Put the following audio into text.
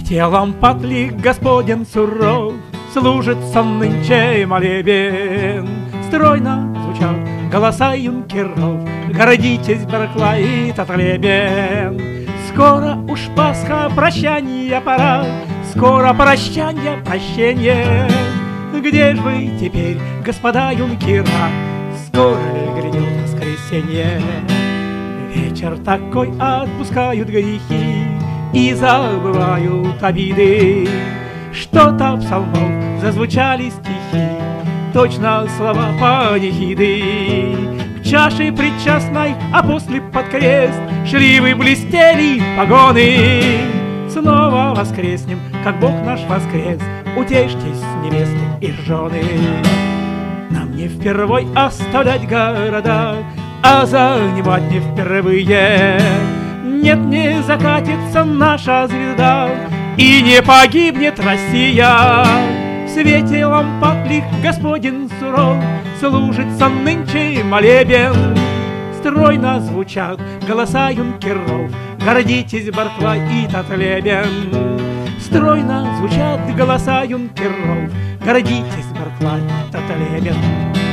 Телом потлик господин суров, служится нынче молебен. Стройно звучат голоса юнкеров, гордитесь, Барклай, Татлебен. Скоро уж Пасха, прощанья пора, скоро прощанье, прощенье. Где ж вы теперь, господа юнкера? Скоро ли грядет воскресенье? Вечер такой, отпускают грехи и забывают обиды. Что-то псалмов зазвучали стихи, точно слова панихиды. К чаше причастной, а после под крест шли вы, блестели погоны. Снова воскреснем, как Бог наш воскрес, утешьтесь, невесты и жены. Нам не впервой оставлять города, а занимать не впервые. Нет, не закатится наша звезда, и не погибнет Россия. В свете лампад лик господин суров, служится нынче молебен. Стройно звучат голоса юнкеров, гордитесь, Барклай и Татлебен. Стройно звучат голоса юнкеров, гордитесь, Барклай, Татлебен.